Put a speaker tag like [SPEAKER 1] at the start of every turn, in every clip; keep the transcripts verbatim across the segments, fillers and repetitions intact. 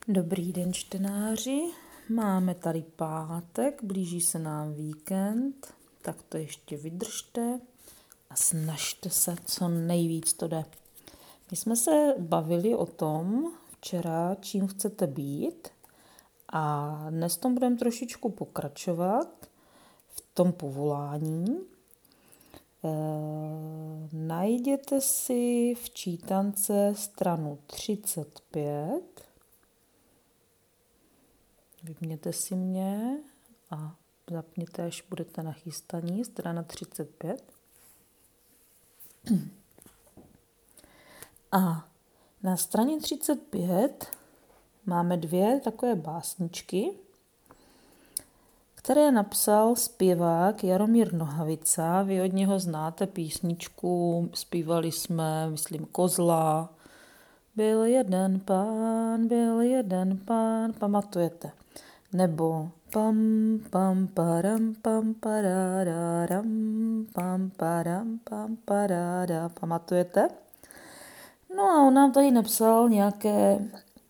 [SPEAKER 1] Dobrý den, čtenáři. Máme tady pátek, blíží se nám víkend, tak to ještě vydržte a snažte se, co nejvíc to jde. My jsme se bavili o tom včera, čím chcete být, a dnes tom budeme trošičku pokračovat v tom povolání. E, najděte si v čítance stranu třicet pět. Vypněte si mě a zapněte, až budete nachystaní, strana třicet pět. A na straně třicet pět máme dvě takové básničky, které napsal zpěvák Jaromír Nohavica. Vy od něho znáte písničku, zpívali jsme, myslím, Kozla. Byl jeden pán, byl jeden pán, pamatujete? Nebo pam pam param pam pararam pam param pam parada, pamatujete? No a on nám tady napsal nějaké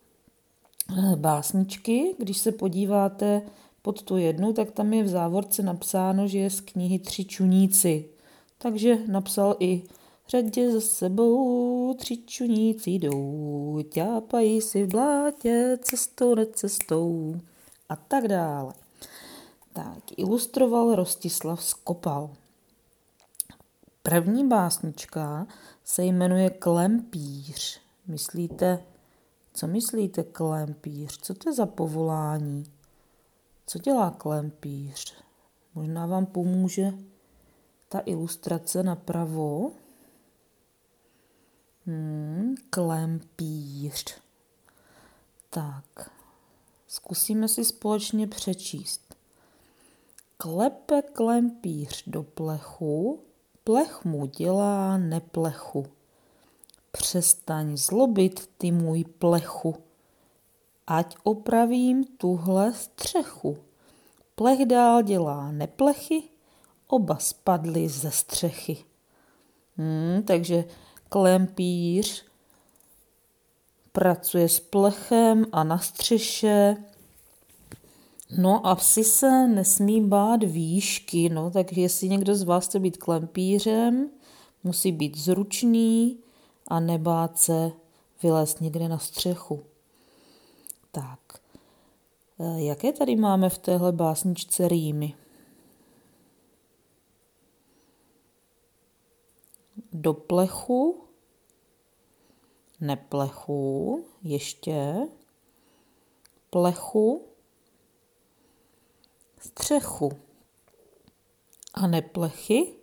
[SPEAKER 1] básničky. Když se podíváte pod tu jednu, tak tam je v závorce napsáno, že je z knihy Tři čuníci. Takže napsal i řadě za sebou tři čuníci jdou, ťápají si v blátě cestou necestou a tak dále. Tak, ilustroval Rostislav Skopal. První básnička se jmenuje Klempíř. Myslíte, co myslíte klempíř? Co to je za povolání? Co dělá klempíř? Možná vám pomůže ta ilustrace napravo. Hmm, klempíř. Tak, zkusíme si společně přečíst. Klepe klempíř do plechu, plech mu dělá neplechu. Přestaň zlobit, ty můj plechu, ať opravím tuhle střechu. Plech dál dělá neplechy, oba spadly ze střechy. Hmm, takže klempíř pracuje s plechem a na střeše. No a psi se nesmí bát výšky, no, takže jestli někdo z vás chce být klempířem, musí být zručný a nebát se vylézt někde na střechu. Tak, jaké tady máme v téhle básničce rýmy? Do plechu, neplechu, ještě, plechu, střechu a neplechy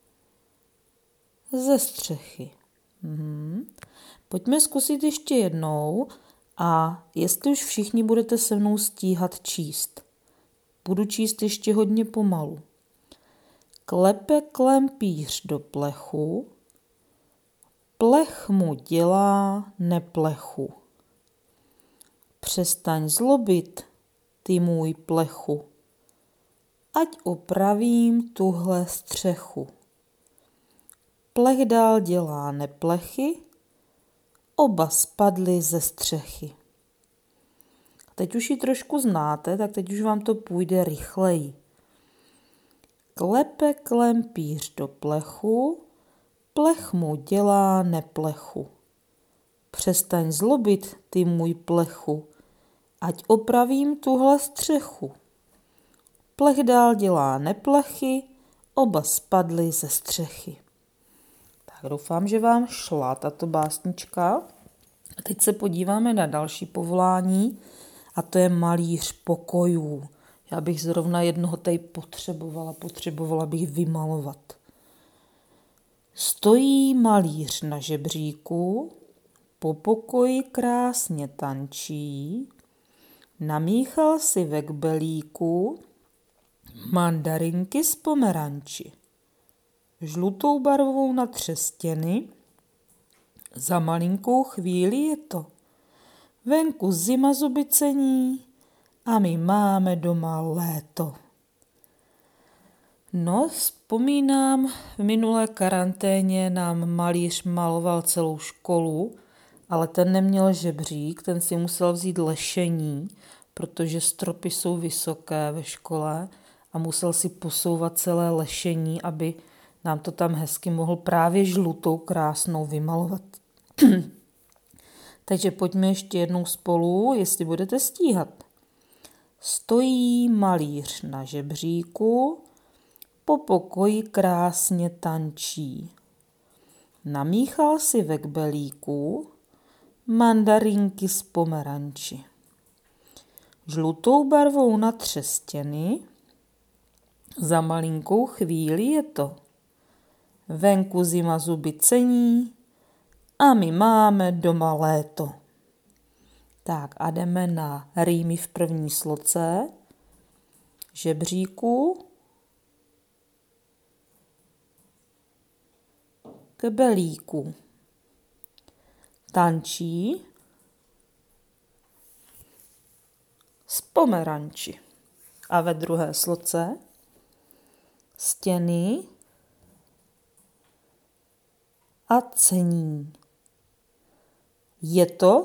[SPEAKER 1] ze střechy. Mhm. Pojďme zkusit ještě jednou a jestli už všichni budete se mnou stíhat číst. Budu číst ještě hodně pomalu. Klepe klempíř do plechu, plech mu dělá neplechu. Přestaň zlobit, ty můj plechu, ať opravím tuhle střechu. Plech dál dělá neplechy, oba spadly ze střechy. Teď už ji trošku znáte, tak teď už vám to půjde rychleji. Klepe klempíř do plechu, plech mu dělá neplechu. Přestaň zlobit, ty můj plechu, ať opravím tuhle střechu. Plech dál dělá neplechy, oba spadly ze střechy. Tak doufám, že vám šla tato básnička. A teď se podíváme na další povolání, a to je malíř pokojů. Já bych zrovna jednoho tady potřebovala, potřebovala bych vymalovat. Stojí malíř na žebříku, po pokoji krásně tančí, namíchal si ve kbelíku mandarinky z pomeranči. Žlutou barvou natře stěny, za malinkou chvíli je to. Venku zima zuby cení a my máme doma léto. No, vzpomínám, v minulé karanténě nám malíř maloval celou školu ale ten neměl žebřík, ten si musel vzít lešení, protože stropy jsou vysoké ve škole a musel si posouvat celé lešení, aby nám to tam hezky mohl právě žlutou krásnou vymalovat. Takže pojďme ještě jednou spolu, jestli budete stíhat. Stojí malíř na žebříku, po pokoji krásně tančí. Namíchal si ve kbelíku mandarinky z pomeranči. Žlutou barvou natře stěny, za malinkou chvíli je to. Venku zima zuby cení a my máme doma léto. Tak a jdeme na rýmy v první sloce. Žebříku, kbelíku, tančí, z pomeranči. A ve druhé sloce stěny a cení. Je to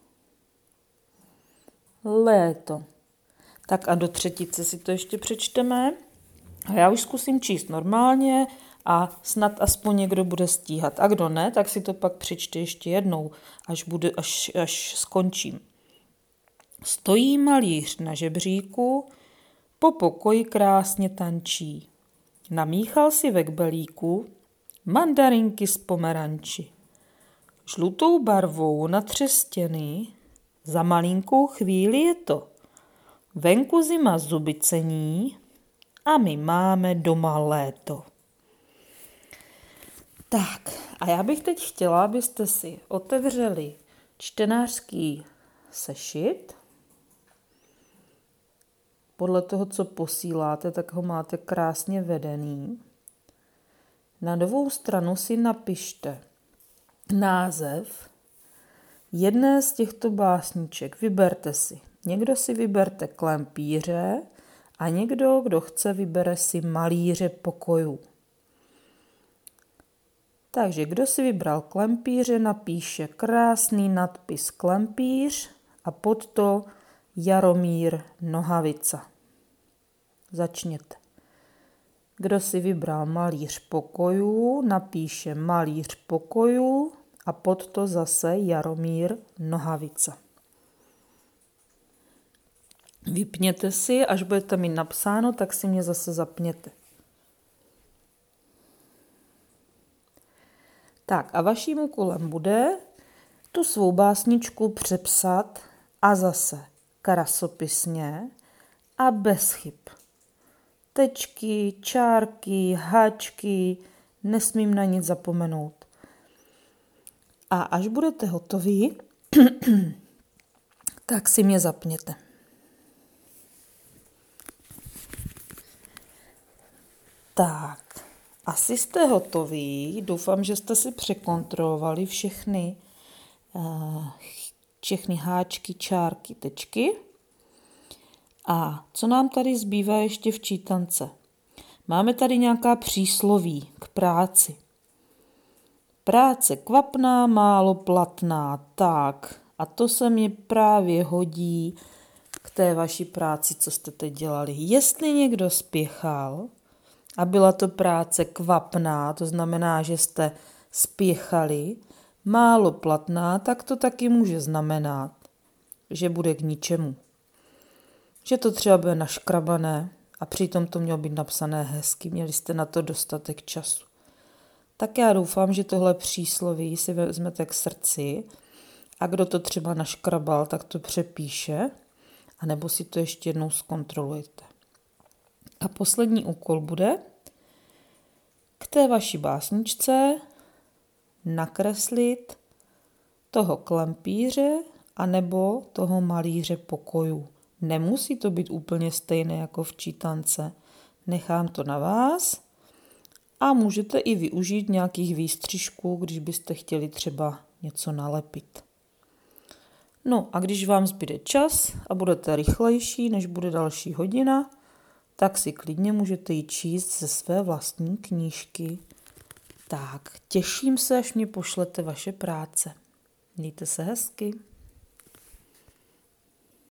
[SPEAKER 1] léto. Tak a do třetice si to ještě přečteme. A já už zkusím číst normálně a snad aspoň někdo bude stíhat. A kdo ne, tak si to pak přečte ještě jednou, až, bude, až, až skončím. Stojí malíř na žebříku, po pokoji krásně tančí. Namíchal si ve kbelíku mandarinky z pomeranči. Žlutou barvou natře stěny, za malinkou chvíli je to. Venku zima zuby cení a my máme doma léto. Tak a já bych teď chtěla, abyste si otevřeli čtenářský sešit. Podle toho, co posíláte, tak ho máte krásně vedený. Na druhou stranu si napište název jedné z těchto básniček. Vyberte si. Někdo si vyberte Klempíře a někdo, kdo chce, vybere si Malíře pokojů. Takže kdo si vybral Klempíře, napíše krásný nadpis Klempíř a pod to Jaromír Nohavica. Začněte. Kdo si vybral Malíř pokojů, napíše Malíř pokojů a pod to zase Jaromír Nohavica. Vypněte si, až budete mít napsáno, tak si mě zase zapněte. Tak a vaším úkolem bude tu svou básničku přepsat a zase krasopisně a bez chyb. Tečky, čárky, háčky, nesmím na nic zapomenout. A až budete hotoví, tak si mě zapněte. Tak, asi jste hotoví. Doufám, že jste si překontrolovali všechny, všechny háčky, čárky, tečky. A co nám tady zbývá ještě v čítance? Máme tady nějaká přísloví k práci. Práce kvapná, málo platná, tak. A to se mi právě hodí k té vaší práci, co jste teď dělali. Jestli někdo spěchal a byla to práce kvapná, to znamená, že jste spěchali, málo platná, tak to taky může znamenat, že bude k ničemu. Že to třeba bude naškrabané a přitom to mělo být napsané hezky, měli jste na to dostatek času. Tak já doufám, že tohle přísloví si vezmete k srdci a kdo to třeba naškrabal, tak to přepíše, anebo si to ještě jednou zkontrolujete. A poslední úkol bude k té vaší básničce nakreslit toho klempíře anebo toho malíře pokojů. Nemusí to být úplně stejné jako v čítance. Nechám to na vás a můžete i využít nějakých výstřižků, když byste chtěli třeba něco nalepit. No a když vám zbyde čas a budete rychlejší, než bude další hodina, tak si klidně můžete jít číst ze své vlastní knížky. Tak, těším se, až mě pošlete vaše práce. Mějte se hezky.